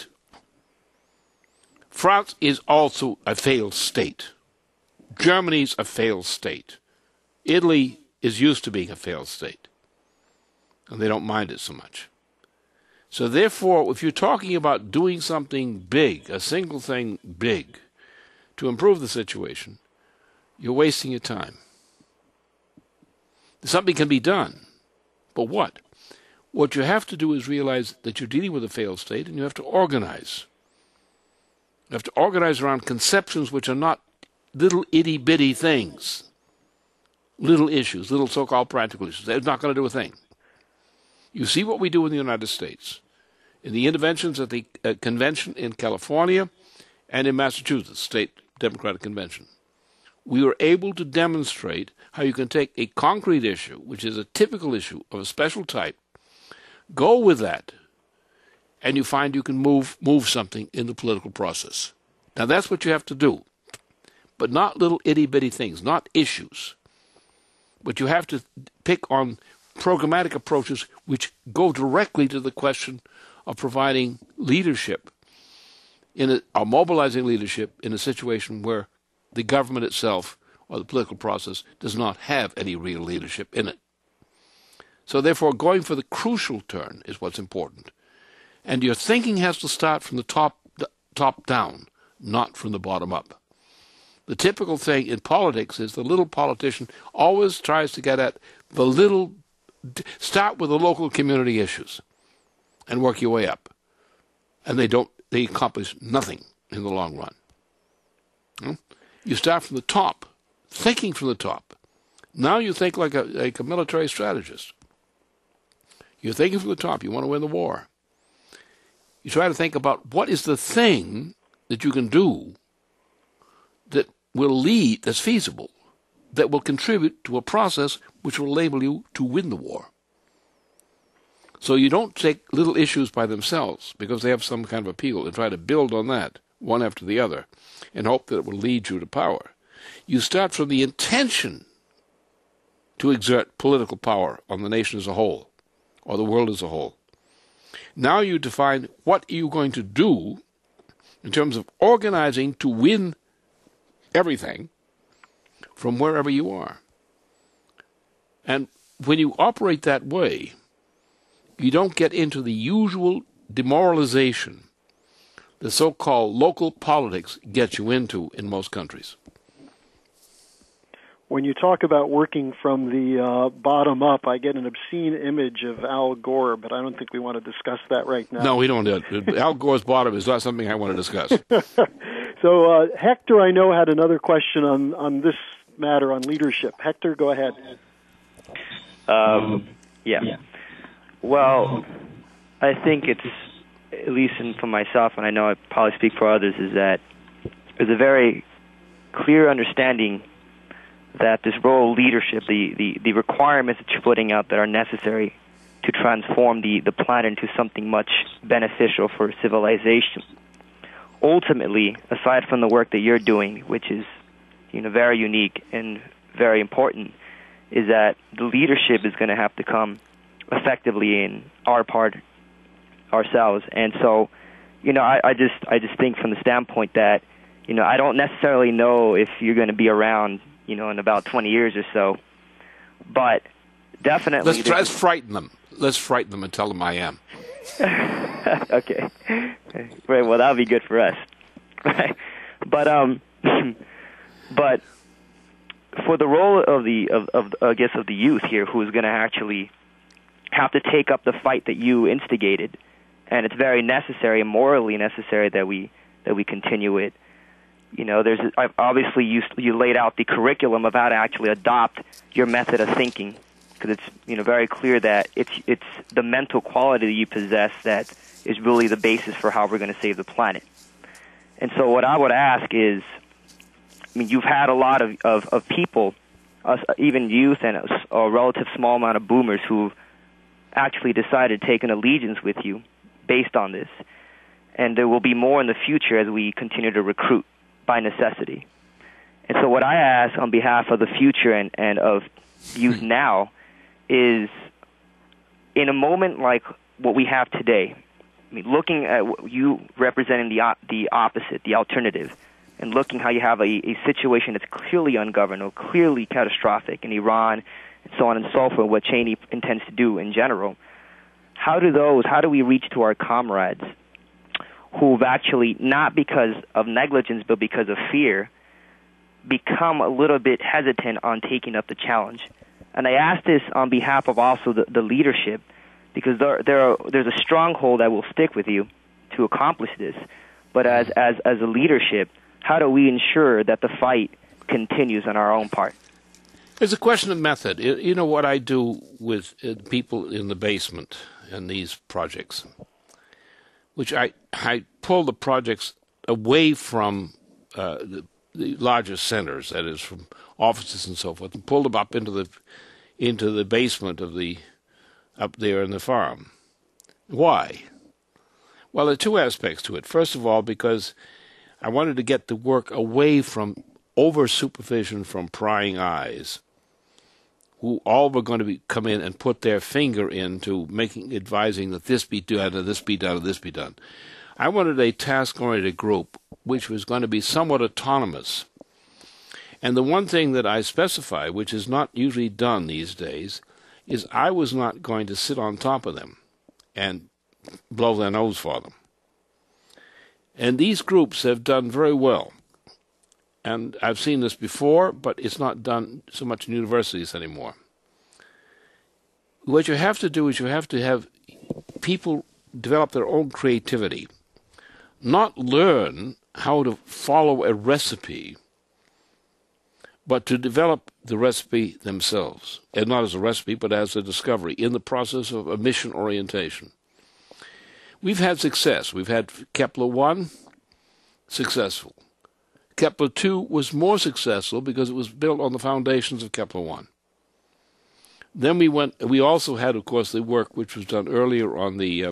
France is also a failed state. Germany's a failed state. Italy is used to being a failed state, and they don't mind it so much. So therefore, if you're talking about doing something big, a single thing big, to improve the situation, you're wasting your time. Something can be done, but what? What you have to do is realize that you're dealing with a failed state, and you have to organize. You have to organize around conceptions which are not little itty-bitty things, little issues, little so-called practical issues. They're not going to do a thing. You see what we do in the United States, in the interventions at the convention in California and in Massachusetts, State Democratic Convention. We were able to demonstrate how you can take a concrete issue, which is a typical issue of a special type, go with that, and you find you can move something in the political process. Now that's what you have to do, but not little itty-bitty things, not issues. But you have to pick on programmatic approaches which go directly to the question of providing leadership, or mobilizing leadership in a situation where the government itself or the political process does not have any real leadership in it. So therefore, going for the crucial turn is what's important. And your thinking has to start from the top down, not from the bottom up. The typical thing in politics is the little politician always tries to get at the little, start with the local community issues and work your way up. And they accomplish nothing in the long run. You start from the top, thinking from the top. Now you think like a military strategist. You're thinking from the top. You want to win the war. You try to think about what is the thing that you can do that will lead, that's feasible, that will contribute to a process which will enable you to win the war. So you don't take little issues by themselves because they have some kind of appeal and try to build on that one after the other and hope that it will lead you to power. You start from the intention to exert political power on the nation as a whole or the world as a whole. Now you define what you're going to do in terms of organizing to win everything from wherever you are. And when you operate that way, you don't get into the usual demoralization the so-called local politics gets you into in most countries. When you talk about working from the bottom up, I get an obscene image of Al Gore, but I don't think we want to discuss that right now. No, we don't. Al Gore's bottom is not something I want to discuss. So Hector, I know, had another question on this matter, on leadership. Hector, go ahead. Yeah. Well, I think it's, at least for myself, and I know I probably speak for others, is that there's a very clear understanding that this role of leadership, the requirements that you're putting out that are necessary to transform the planet into something much beneficial for civilization. Ultimately, aside from the work that you're doing, which is very unique and very important, is that the leadership is going to have to come effectively in our part ourselves. And so, I just think from the standpoint that, I don't necessarily know if you're going to be around, in about 20 years or so, but definitely... Let's frighten them. Let's frighten them and tell them I am. Okay. Right, well, that would be good for us. Right. But for the role of the youth here, who is going to actually have to take up the fight that you instigated, and it's very necessary and morally necessary that we continue it. Obviously you laid out the curriculum of how to actually adopt your method of thinking, because it's very clear that it's the mental quality that you possess that is really the basis for how we're going to save the planet. And so what I would ask is, you've had a lot of people, even youth and a relative small amount of boomers who actually decided to take an allegiance with you based on this. And there will be more in the future as we continue to recruit by necessity. And so what I ask on behalf of the future and of youth now is, in a moment like what we have today, looking at you representing the opposite, the alternative, and looking how you have a situation that's clearly ungovernable, clearly catastrophic in Iran, and so on and so forth, what Cheney intends to do in general, how do we reach to our comrades who've actually, not because of negligence but because of fear, become a little bit hesitant on taking up the challenge? And I ask this on behalf of also the leadership, because there's a stronghold that will stick with you to accomplish this. But as a leadership, how do we ensure that the fight continues on our own part? It's a question of method. You know what I do with people in the basement and these projects, which I pull the projects away from the larger centers, that is, from offices and so forth, and pull them up into the basement of up there in the farm. Why? Well, there are two aspects to it. First of all, because I wanted to get the work away from over-supervision from prying eyes, who all were going to come in and put their finger into advising that this be done, or this be done, or this be done. I wanted a task-oriented group which was going to be somewhat autonomous. And the one thing that I specify, which is not usually done these days, is I was not going to sit on top of them and blow their nose for them. And these groups have done very well. And I've seen this before, but it's not done so much in universities anymore. What you have to do is you have to have people develop their own creativity, not learn how to follow a recipe, but to develop the recipe themselves, and not as a recipe, but as a discovery in the process of a mission orientation. We've had success. We've had Kepler-1, successful. Kepler-2 was more successful because it was built on the foundations of Kepler-1. Then we also had, of course, the work which was done earlier on the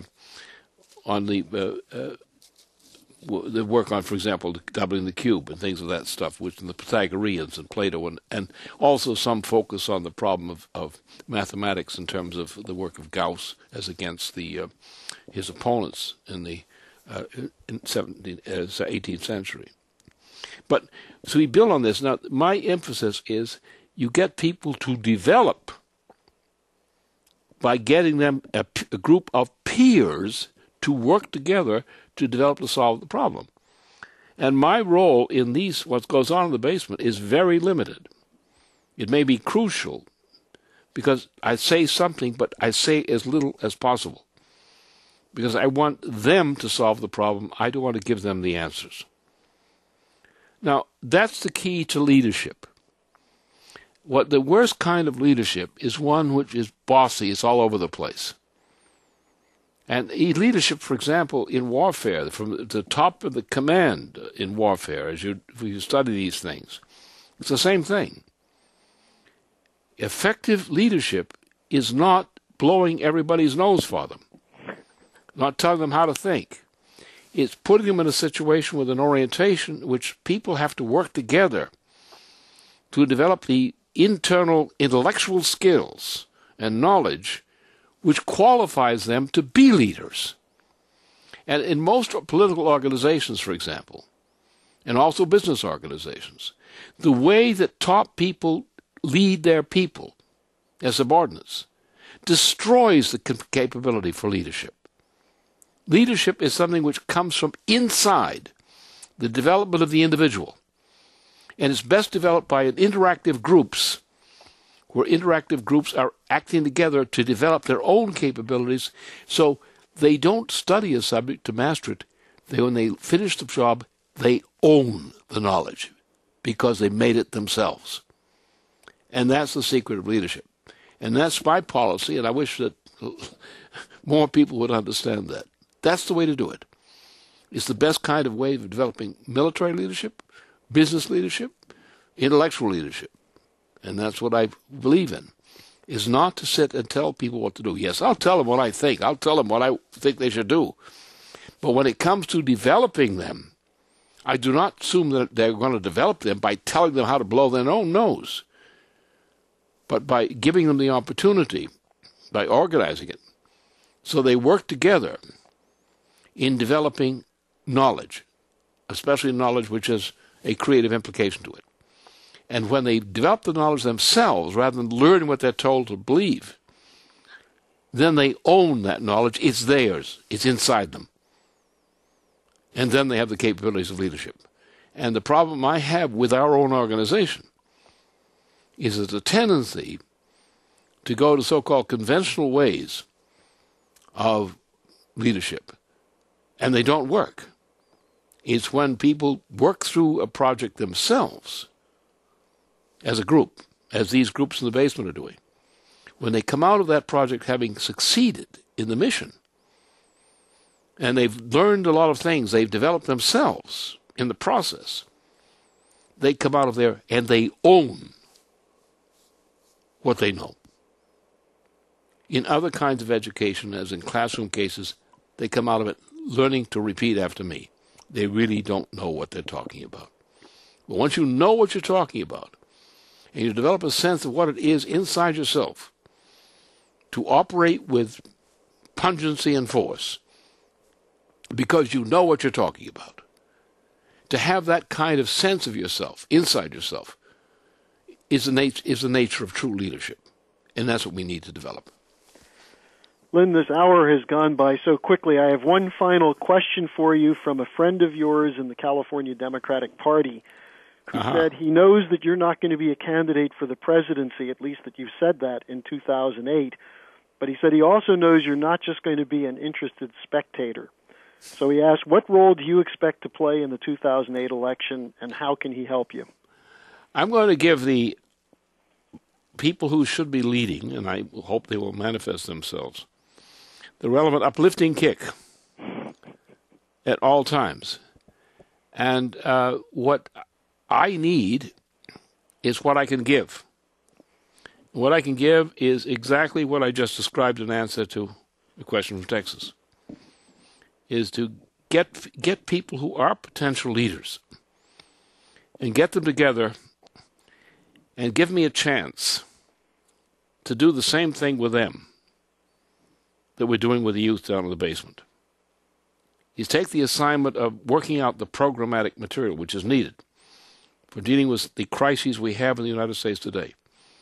work on, for example, doubling the cube and things of that stuff, which in the Pythagoreans and Plato, and also some focus on the problem of mathematics in terms of the work of Gauss as against his opponents in the 18th century. But so we build on this. Now, my emphasis is you get people to develop by getting them a group of peers to work together to develop to solve the problem. And my role in what goes on in the basement, is very limited. It may be crucial because I say something, but I say as little as possible. Because I want them to solve the problem. I don't want to give them the answers. Now, that's the key to leadership. What the worst kind of leadership is one which is bossy, it's all over the place. And leadership, for example, in warfare, from the top of the command in warfare, if you study these things, it's the same thing. Effective leadership is not blowing everybody's nose for them, not telling them how to think. It's putting them in a situation with an orientation which people have to work together to develop the internal intellectual skills and knowledge which qualifies them to be leaders. And in most political organizations, for example, and also business organizations, the way that top people lead their people as subordinates destroys the capability for leadership. Leadership is something which comes from inside the development of the individual. And it's best developed by interactive groups, where interactive groups are acting together to develop their own capabilities, so they don't study a subject to master it. When they finish the job, they own the knowledge because they made it themselves. And that's the secret of leadership. And that's my policy, and I wish that more people would understand that. That's the way to do it. It's the best kind of way of developing military leadership, business leadership, intellectual leadership. And that's what I believe in, is not to sit and tell people what to do. Yes, I'll tell them what I think. I'll tell them what I think they should do. But when it comes to developing them, I do not assume that they're going to develop them by telling them how to blow their own nose, but by giving them the opportunity, by organizing it, so they work together in developing knowledge, especially knowledge which has a creative implication to it. And when they develop the knowledge themselves, rather than learning what they're told to believe, then they own that knowledge. It's theirs. It's inside them. And then they have the capabilities of leadership. And the problem I have with our own organization is there's a tendency to go to so-called conventional ways of leadership. And they don't work. It's when people work through a project themselves as a group, as these groups in the basement are doing. When they come out of that project having succeeded in the mission, and they've learned a lot of things, they've developed themselves in the process, they come out of there and they own what they know. In other kinds of education, as in classroom cases, they come out of it learning to repeat after me. They really don't know what they're talking about. But once you know what you're talking about, and you develop a sense of what it is inside yourself to operate with pungency and force, because you know what you're talking about, to have that kind of sense of yourself, inside yourself, is the nature of true leadership. And that's what we need to develop. Lynn, this hour has gone by so quickly. I have one final question for you from a friend of yours in the California Democratic Party who said he knows that you're not going to be a candidate for the presidency, at least that you've said that, in 2008. But he said he also knows you're not just going to be an interested spectator. So he asked, what role do you expect to play in the 2008 election, and how can he help you? I'm going to give the people who should be leading, and I hope they will manifest themselves, the relevant uplifting kick at all times. And what I need is what I can give. What I can give is exactly what I just described in answer to the question from Texas, is to get people who are potential leaders and get them together and give me a chance to do the same thing with them that we're doing with the youth down in the basement. Is take the assignment of working out the programmatic material which is needed for dealing with the crises we have in the United States today,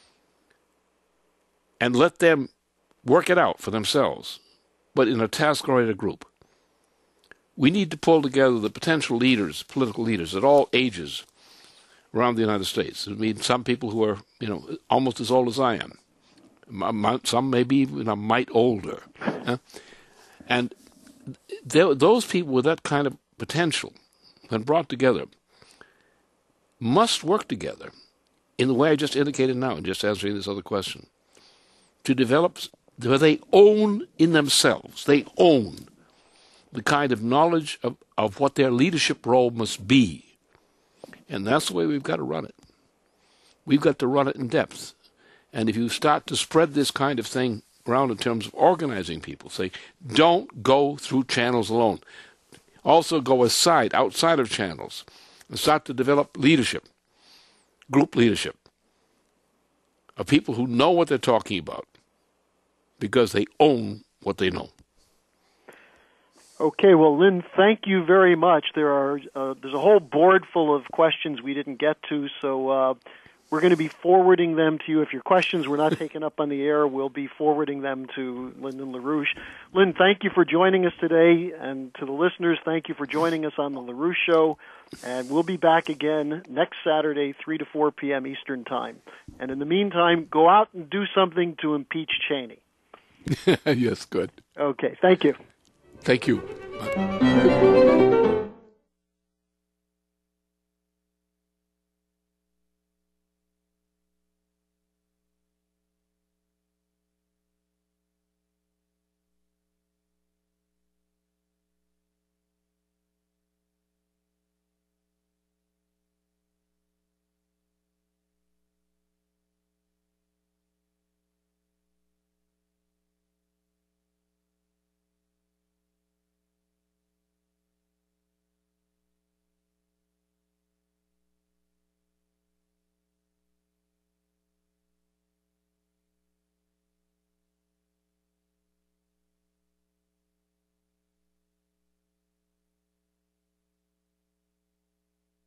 and let them work it out for themselves, but in a task-oriented group. We need to pull together the potential leaders, political leaders, at all ages around the United States. I mean, some people who are, almost as old as I am. Some maybe even a mite older. And those people with that kind of potential, when brought together, must work together in the way I just indicated now, in just answering this other question, to develop where they own in themselves, they own the kind of knowledge of what their leadership role must be. And that's the way we've got to run it. We've got to run it in depth. And if you start to spread this kind of thing around in terms of organizing people, say, don't go through channels alone. Also go outside of channels, and start to develop leadership, group leadership, of people who know what they're talking about because they own what they know. Okay, well, Lynn, thank you very much. There's a whole board full of questions we didn't get to, so we're going to be forwarding them to you. If your questions were not taken up on the air, we'll be forwarding them to Lyndon LaRouche. Lynn, thank you for joining us today, and to the listeners, thank you for joining us on the LaRouche Show, and we'll be back again next Saturday, 3 to 4 p.m. Eastern Time. And in the meantime, go out and do something to impeach Cheney. Yes, good. Okay, thank you. Thank you. Bye.